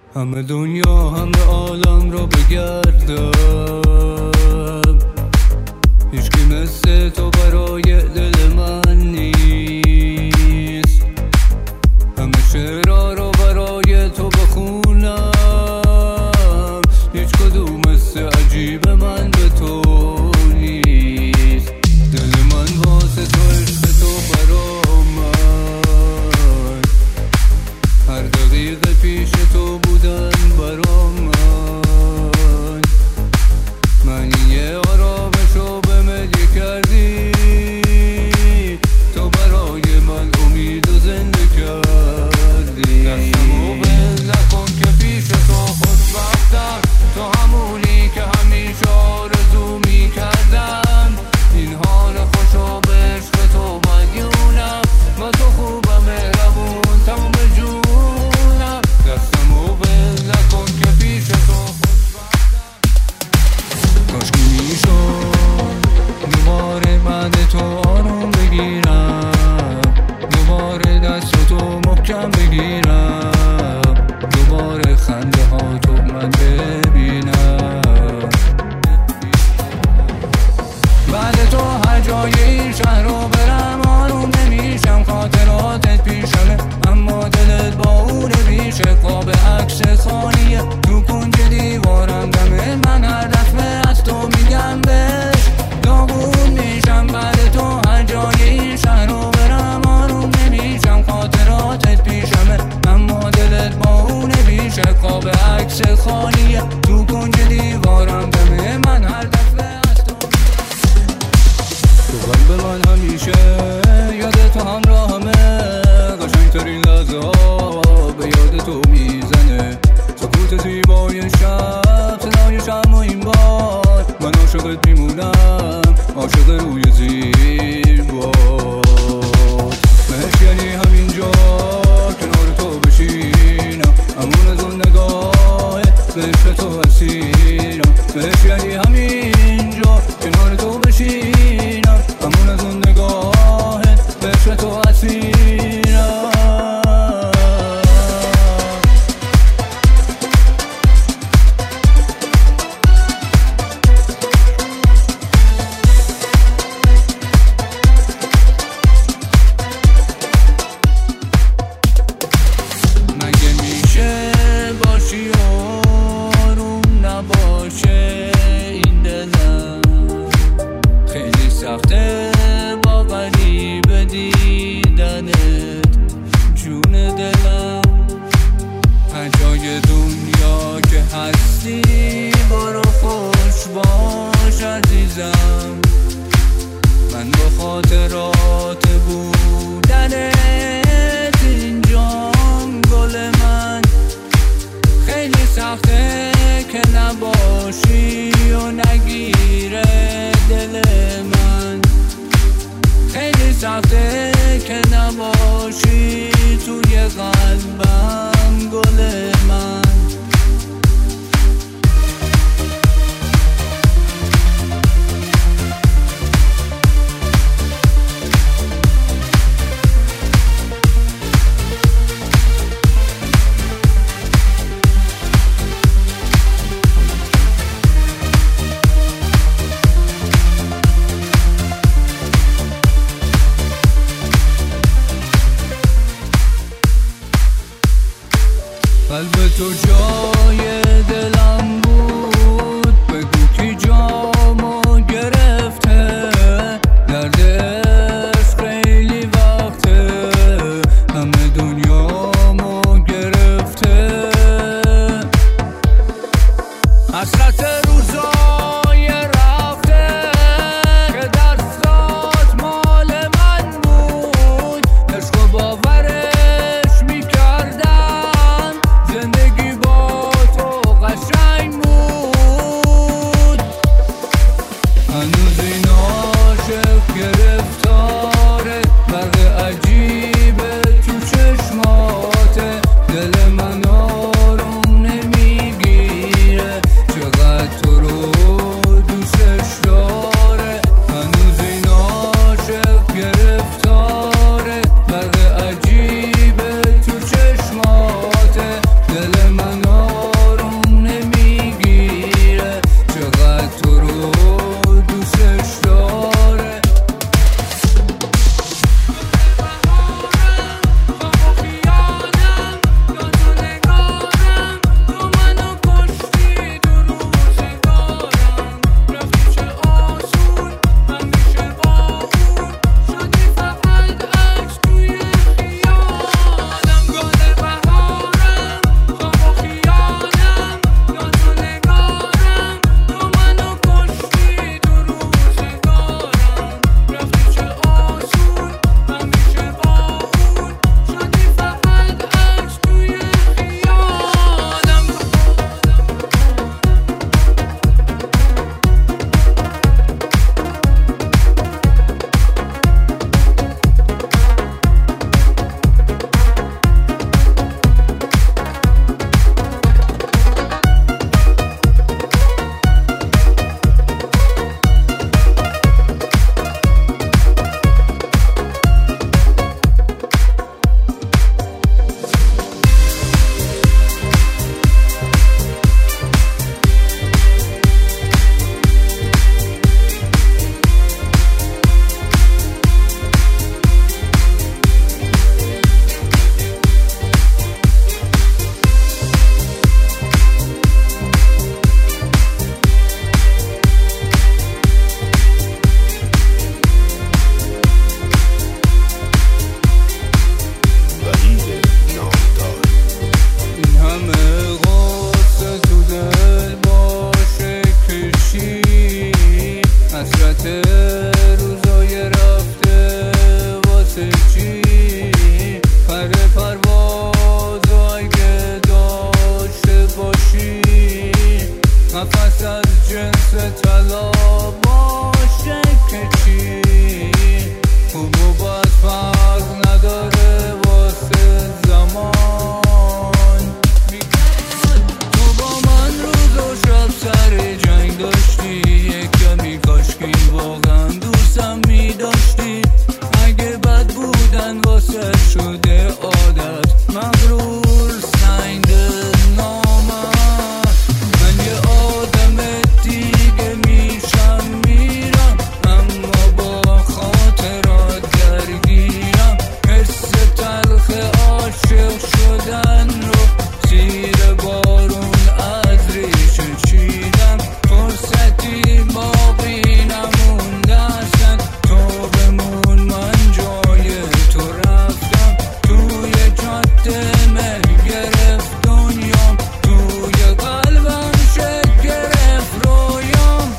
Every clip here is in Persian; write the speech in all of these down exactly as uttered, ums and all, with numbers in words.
همه دنیا همه عالم رو بگردم، هیچکی مثل تو برای دل من نیست. همه شعرها رو برای تو بخونم، هیچ کدوم مثل عجیب من به تو نیست. دل من واسه تو عشق تو برا من، هر دقیقه پیش تو بودن برا من. من یه آرامشو به ملی کردی، تو برای من امید و زنده کردی. دستمو بل نکن که پیش تو خوشبختم، تو همونی که همیشه آرزو میکردم. این حال خوشو به عشق تو مدیونم، من تو خوبم مهربون تموم جونم. دستمو بل نکن که پیش تو خوشبختم. کاشکی میشد دوباره بعد تو آروم بگیرم، دوباره دست تو محکم بگیرم، دوباره خنده ها تو من ببینم. بعد تو هر جای این شهر رو برم آروم نمیشم. خاطراتت پیشمه اما دلت با اون بیشه. قاب عکس خالیه تو کنج دیوارم، دمه من هر دفعه از تو میگم بهش داغون میشم. بعد تو هر جای این شهر رو برم آروم نمیشم. خاطراتت پیشمه اما دلت با اون بیشه. قاب عکس خالیه تو کنج دیوارم، دمه من هر دفعه از تو تو قلب من همیشه یاد تو همراهمه. قشنگترین لحظه ها به یاد تو میزنه. سکوت زیبای شب، صدای شم و این بار. من عاشقت میمونم، عاشق روی زیر باد. مهش یعنی همینجا کنار تو بشینم، همون از اون نگاه به عشق تو اسیرم. مهش یعنی همینجا کنار تو بشینم، همون از اون نگاه به عشق تو اسیرم. مگه میشه باشی آروم نباشه این دلم؟ خیلی سخته با غریبه دیدنت جون دلم. هر جای دنیا که هستی برو خوش باش عزیزم. من با خاطرات بودنت اینجام گل من. خیلی سخته که نباشی و نگیره دل من. خیلی سخته که نباشی توی قلبم گل من. قلب تو جای دلم بود، بگو کی جامو گرفته. درد عشق خیلی وقته همه دنیامو گرفته. حسرت روزای رفته که دستات مال من بود. عشق و باورش میکردم زندگی با روزای رفته واسه چی پر پرواز و اگه داشته باشی نفس از جنس طلا باشه که چی خوب و بد فرق نداره واسه زمان تو با من روز و شب سر جنگ داشتی یک کمی کاشکی واقعا دوستم می داشتی اگه بد بودن واسه شده عادت مغرور سنگ نامم من یه آدم دیگه میشم میرم اما با خاطرات درگیرم حس تلخ عاشق شدن رو زیر بارون از ریشه چیدم فرصتی باقی نمونده اصلا تو بمون من جای تو رفتم توی جاده مه گرفت دنیام توی قلبم شکل گرفت رویام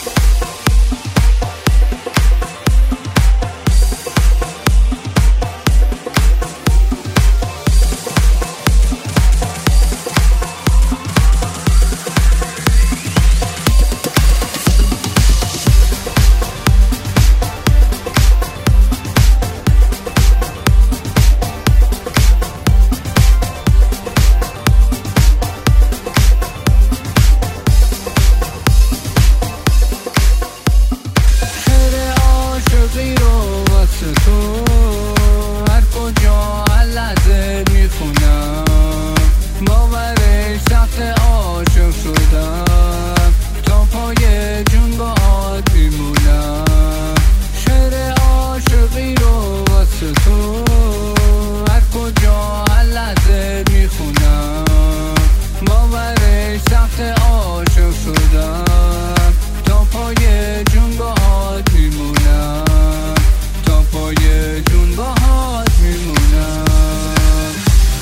تو هر کجا لحظه میخونم باورش سخت عاشق شدم تا پای جون باهات میمونم شعر عاشقی رو واسه تو هر کجا لحظه میخونم باورش سخت عاشق شدم تا پای جون باهات میمونم پای جون باهات میمونم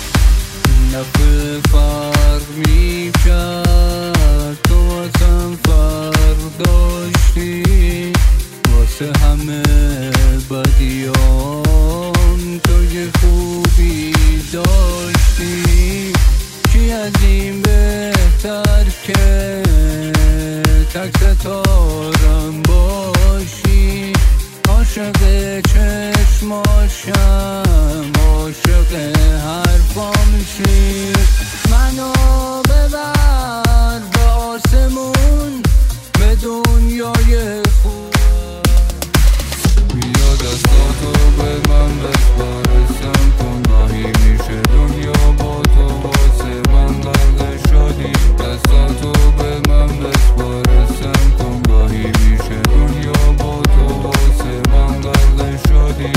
نفه فرق میکرد تو واسم فرق داشتی واسه همه بدیام تو یه خوبی داشتی کی از این بهتر که تک ستارم باشی عاشق چشماشم عاشق حرفام شی منو ببر به آسمون به دنیای خوب بیا دستاتو به من بسپارسم کن گاهی میشه دنیا با تو واسه من غرق شدی دستاتو به من بسپارسم کن گاهی میشه دنیا با تو واسه من غرق شدی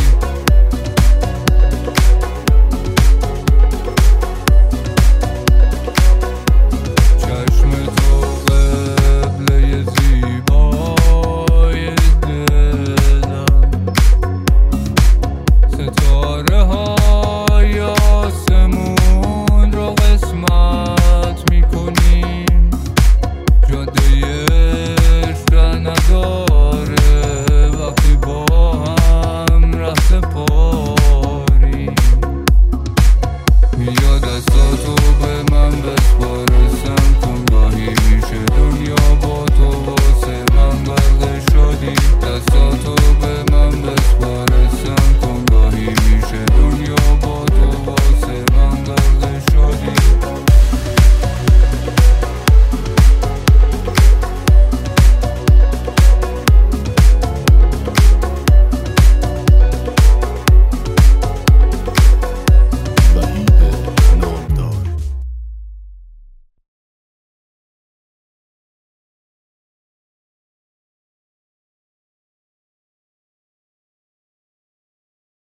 چشم تو قبله زیبای دلم ستاره های آسمون رو قسمت میکنیم جاده عشق نداره وقتی با هم رفت پاریم بیا دستاتو به من بسپارسم کن گاهی میشه دنیا با تو واسه من غرق شدی دستاتو به